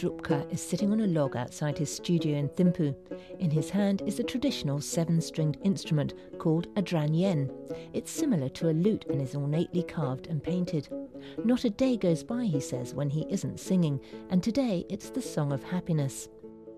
Drupka is sitting on a log outside his studio in Thimphu. In his hand is a traditional 7-stringed instrument called a dranyen. It's similar to a lute and is ornately carved and painted. Not a day goes by, he says, when he isn't singing, and today it's the song of happiness.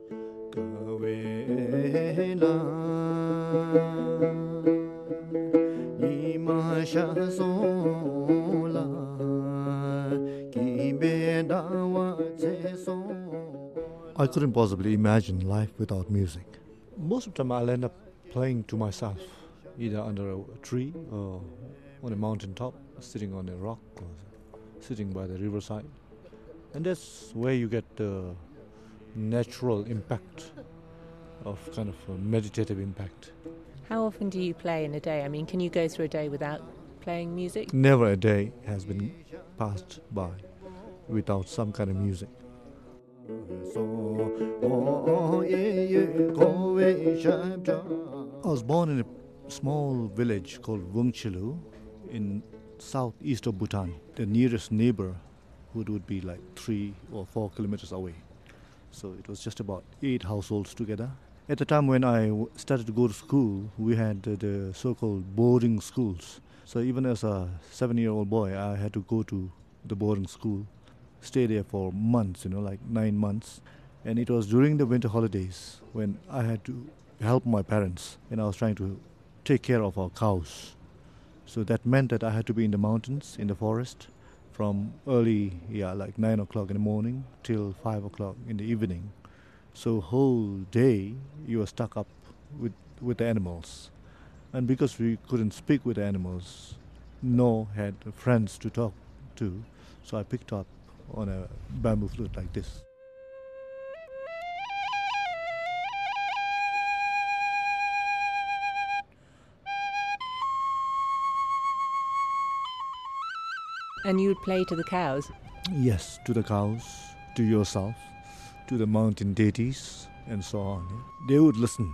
I couldn't possibly imagine life without music. Most of the time I'll end up playing to myself, either under a tree or on a mountain top, sitting on a rock or sitting by the riverside. And that's where you get the natural impact of kind of a meditative impact. How often do you play in a day? I mean, can you go through a day without playing music? Never a day has been passed by without some kind of music. I was born in a small village called Wungchilu in southeast of Bhutan. The nearest neighborhood would be like 3 or 4 kilometers away. So it was just about 8 households together. At the time when I started to go to school, we had the so-called boarding schools. So even as a 7-year-old boy, I had to go to the boarding school, stay there for months, like 9 months. And it was during the winter holidays when I had to help my parents, and I was trying to take care of our cows. So that meant that I had to be in the mountains, in the forest, from early, like 9 o'clock in the morning till 5 o'clock in the evening. So whole day you were stuck up with the animals. And because we couldn't speak with the animals, nor had friends to talk to, so I picked up on a bamboo flute like this. And you would play to the cows? Yes, to the cows, to yourself, to the mountain deities, and so on. They would listen.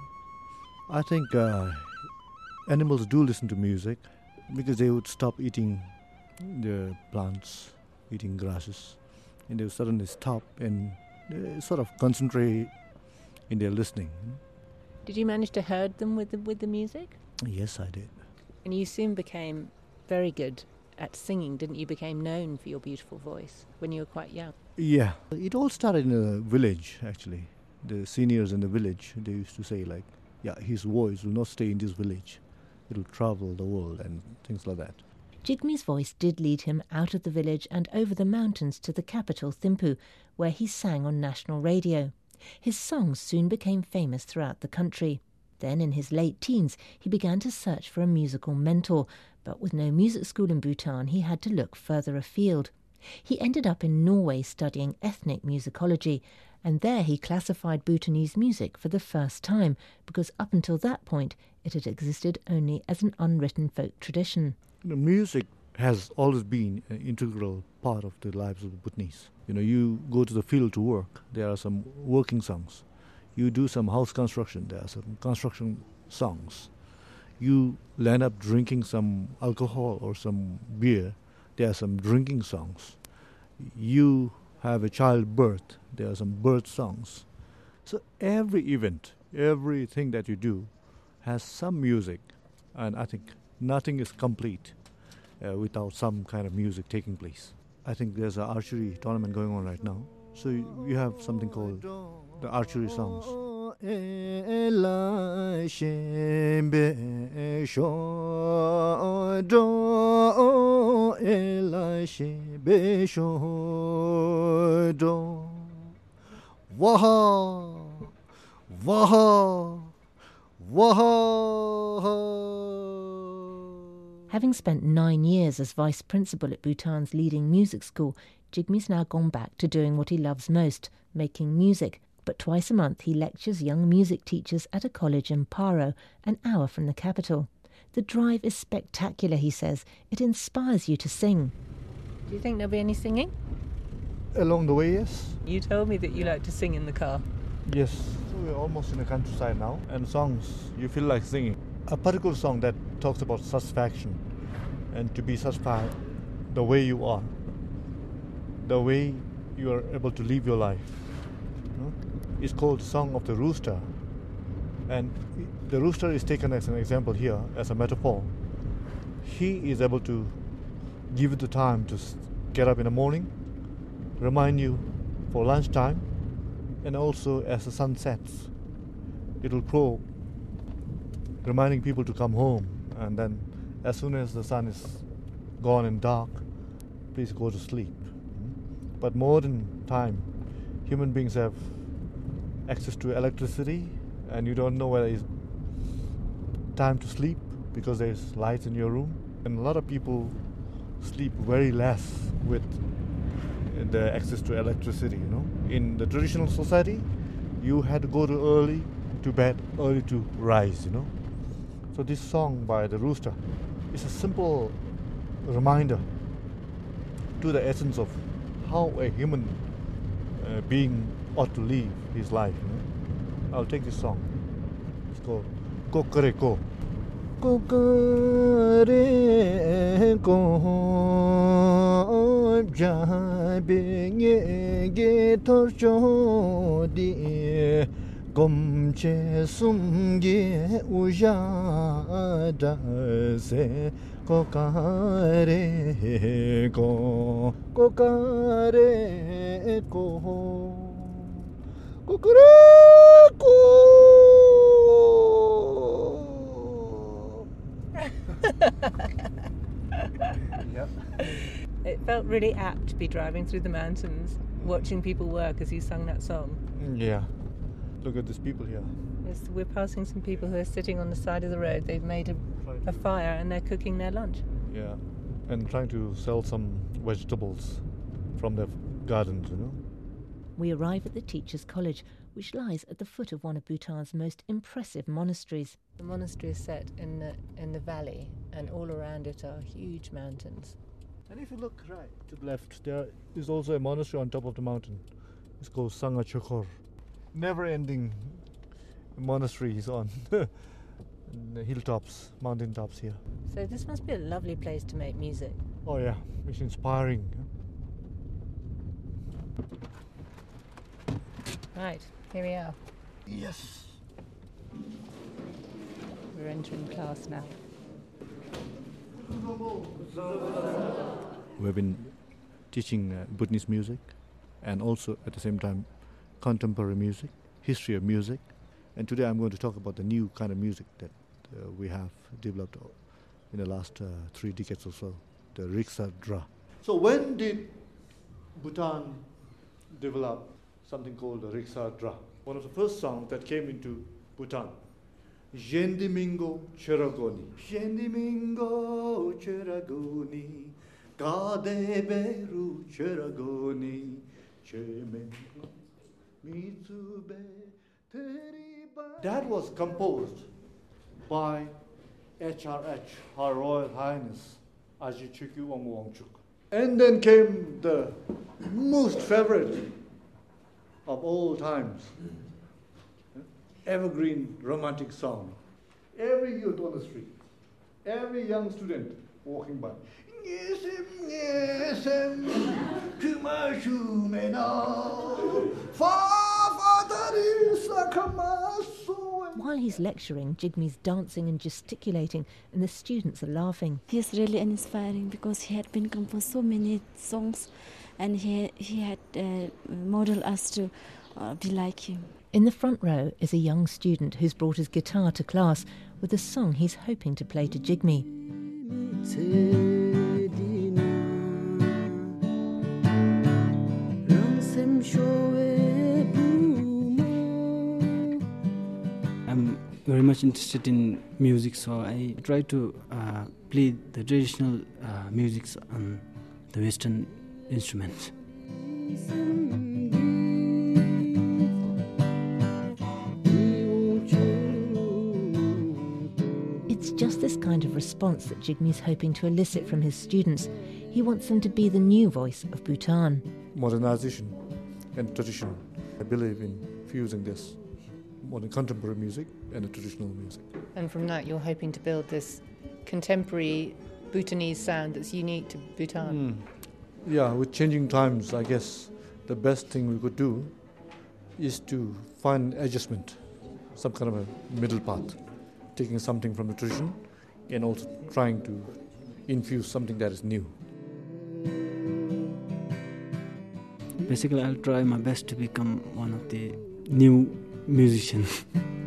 I think animals do listen to music because they would stop eating the plants, eating grasses, and they would suddenly stop and sort of concentrate in their listening. Did you manage to herd them with the music? Yes, I did. And you soon became very good at singing, didn't you? Became known for your beautiful voice when you were quite young. Yeah, it all started in a village, actually. The seniors in the village, they used to say his voice will not stay in this village. It will travel the world and things like that. Jigme's voice did lead him out of the village and over the mountains to the capital, Thimphu, where he sang on national radio. His songs soon became famous throughout the country. Then, in his late teens, he began to search for a musical mentor, but with no music school in Bhutan, he had to look further afield. He ended up in Norway studying ethnic musicology, and there he classified Bhutanese music for the first time, because up until that point it had existed only as an unwritten folk tradition. The music has always been an integral part of the lives of the Bhutanese. You go to the field to work, there are some working songs. You do some house construction, there are some construction songs. You land up drinking some alcohol or some beer, there are some drinking songs. You have a childbirth, there are some birth songs. So every event, everything that you do has some music, and I think nothing is complete without some kind of music taking place. I think there's an archery tournament going on right now, so you have something called the archery songs. Waha, waha, waha. Having spent 9 years as vice principal at Bhutan's leading music school, Jigme's now gone back to doing what he loves most, making music. But twice a month he lectures young music teachers at a college in Paro, an hour from the capital. The drive is spectacular, he says. It inspires you to sing. Do you think there'll be any singing? Along the way, yes. You told me that you like to sing in the car. Yes. So we're almost in the countryside now, and songs you feel like singing. A particular song that talks about satisfaction and to be satisfied the way you are, the way you are able to live your life. It's called Song of the Rooster. And the rooster is taken as an example here, as a metaphor. He is able to give you the time to get up in the morning, remind you for lunchtime, and also as the sun sets, it will crow, reminding people to come home. And then as soon as the sun is gone and dark, please go to sleep. But modern time, human beings have access to electricity, and you don't know whether it's time to sleep because there's lights in your room. And a lot of people sleep very less with the access to electricity, In the traditional society, you had to go early to bed, early to rise, So this song by the rooster is a simple reminder to the essence of how a human being ought to live his life. I'll take this song. It's called Kokoreko. Kokoreko jabenye torcho di gomche sumge ujada se kokareko kokoreko. Yep. It felt really apt to be driving through the mountains, watching people work as you sung that song. Yeah. Look at these people here. Yes, we're passing some people who are sitting on the side of the road. They've made a fire and they're cooking their lunch. Yeah, and trying to sell some vegetables from their gardens, We arrive at the Teachers' College, which lies at the foot of one of Bhutan's most impressive monasteries. The monastery is set in the valley, and all around it are huge mountains. And if you look right to the left, there is also a monastery on top of the mountain. It's called Sangha Chokor. Never-ending monasteries on the hilltops, mountain tops here. So this must be a lovely place to make music. Oh yeah, it's inspiring. Right, here we are. Yes. We're entering class now. We've been teaching Bhutanese music and also at the same time contemporary music, history of music. And today I'm going to talk about the new kind of music that we have developed in the last 3 decades or so, the Riksa Dra. So when did Bhutan develop something called the Riksa Dra? One of the first songs that came into Bhutan. Jendimingo Cheragoni. Jendimingo Cheragoni. Gadeberu Cheragoni. Chemengo Mitsube Teriba. That was composed by HRH, Her Royal Highness Ajichukwu Wangchuk. And then came the most favorite of all times, evergreen romantic song. Every youth on the street, every young student walking by. While he's lecturing, Jigme's dancing and gesticulating, and the students are laughing. He's really inspiring because he had been composed so many songs, and he had modeled us to be like him. In the front row is a young student who's brought his guitar to class with a song he's hoping to play to Jigme. I'm very much interested in music, so I try to play the traditional music on the Western instruments. It's just this kind of response that Jigme's hoping to elicit from his students. He wants them to be the new voice of Bhutan. Modernization and tradition. I believe in fusing this modern contemporary music and the traditional music. And from that you're hoping to build this contemporary Bhutanese sound that's unique to Bhutan. Yeah, with changing times, I guess the best thing we could do is to find adjustment, some kind of a middle path, taking something from the tradition and also trying to infuse something that is new. Basically, I'll try my best to become one of the new musicians.